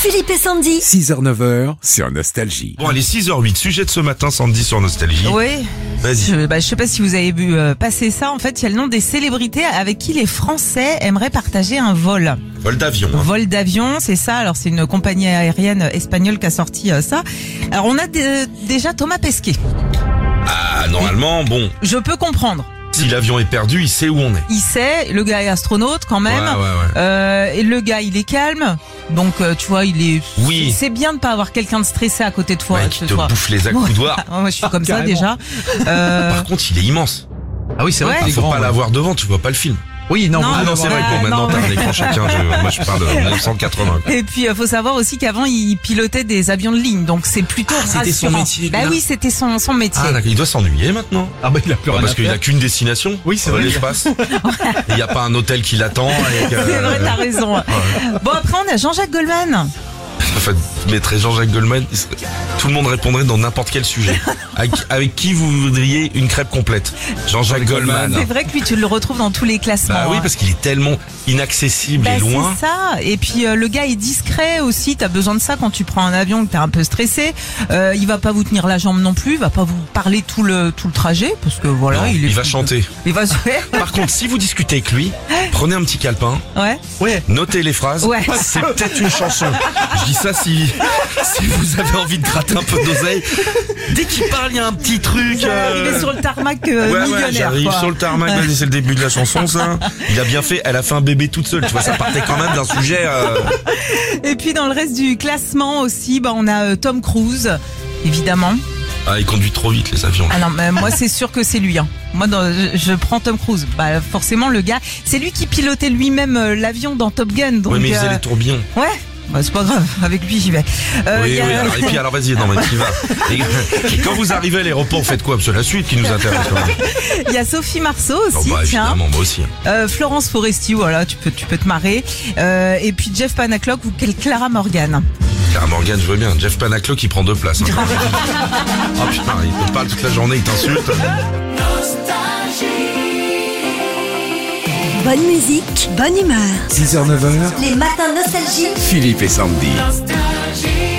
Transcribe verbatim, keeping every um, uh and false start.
Philippe et Sandy. six heures neuf heures sur Nostalgie. Bon, allez, six heures huit. Sujet de ce matin, Sandy sur Nostalgie. Oui. Vas-y. Je, bah, je sais pas si vous avez vu euh, passer ça. En fait, il y a le nom des célébrités avec qui les Français aimeraient partager un vol. Vol d'avion. Hein. Vol d'avion, c'est ça. Alors, c'est une compagnie aérienne espagnole qui a sorti euh, ça. Alors, on a d- déjà Thomas Pesquet. Ah, normalement, bon, Je peux comprendre. si l'avion est perdu, il sait où on est. Il sait, le gars est astronaute quand même. Ouais, ouais, ouais. Euh, et le gars, il est calme. Donc, euh, tu vois, il est. Oui. C'est bien de pas avoir quelqu'un de stressé à côté de toi. Ouais, ce qui te soir. bouffe les accoudoirs. Ouais, moi, je suis comme ça Carrément. déjà. Euh, Par contre, il est immense. Ah oui, c'est vrai Ouais. qu'il Il est faut grand. pas ouais. l'avoir devant, tu vois pas le film. Oui, non, Non, vous Ah allez non, c'est voir. vrai euh, que maintenant non, t'as un ouais. écran chacun. Je, moi, je parle de mille neuf cent quatre-vingts. quoi. Et puis, euh, faut savoir aussi qu'avant, il pilotait des avions de ligne, donc c'est plutôt Ah, c'était son rassurant. métier, Bah là. oui, c'était son son métier. Ah, d'accord, il doit s'ennuyer maintenant. Ah bah il a plus rien Parce à qu'il faire. a qu'une destination. Oui, c'est euh, vrai. l'espace. Il n'y a pas un hôtel qui l'attend. et que- C'est vrai, t'as raison. Bon, après, on a Jean-Jacques Goldman. En fait, vous mettrez Jean-Jacques Goldman, il serait- tout le monde répondrait dans n'importe quel sujet. Avec, avec qui vous voudriez une crêpe complète? Jean-Jacques Goldman. C'est vrai que lui, tu le retrouves dans tous les classements. Bah oui, hein. parce qu'il est tellement inaccessible Bah, et loin. c'est ça. Et puis euh, le gars est discret aussi. T'as besoin de ça quand tu prends un avion, que t'es un peu stressé. Euh, il va pas vous tenir la jambe non plus. Il va pas vous parler tout le tout le trajet parce que voilà, Non, il, est il va plus- chanter. Il va se Par contre, si vous discutez avec lui, prenez un petit calepin, Ouais. Ouais. notez les phrases. Ouais. C'est peut-être une chanson. Je dis ça si, si vous avez envie de gratter un peu d'oseille. Dès qu'il parle, il y a un petit truc. euh, Il est sur le tarmac euh, Ouais, ouais, millionnaire. j'arrive quoi. sur le tarmac, Ouais. vas-y, c'est le début de la chanson, ça. Il a bien fait, elle a fait un bébé toute seule, tu vois, ça partait quand même d'un sujet, euh... Et puis dans le reste du classement aussi, bah on a euh, Tom Cruise, évidemment. Ah, il conduit trop vite, les avions. Ah non, mais moi c'est sûr que c'est lui. Hein. Moi, dans, je, je prends Tom Cruise. Bah forcément le gars, c'est lui qui pilotait lui-même euh, l'avion dans Top Gun. Donc, oui, mais il faisait euh, les tourbillons. ouais. Bah, c'est pas grave, avec lui j'y vais. Euh, Oui, il y a- oui, alors, et puis alors vas-y, non mais qui va. Et, et quand vous arrivez à l'aéroport, vous faites quoi? Parce que c'est la suite qui nous intéresse quand même. Il y a Sophie Marceau Bon, aussi, bah, tiens. évidemment, moi aussi. Euh, Florence Foresti, voilà, tu peux, tu peux te marrer. Euh, et puis Jeff Panaclock ou quelle Clara Morgan. Clara Morgan, je vois bien. Jeff Panaclo qui prend deux places. Hein. Oh putain, il te parle toute la journée, il t'insulte. Bonne musique, bonne humeur. six heures neuf heures, Les matins Nostalgie. Philippe et Sandy. Nostalgie.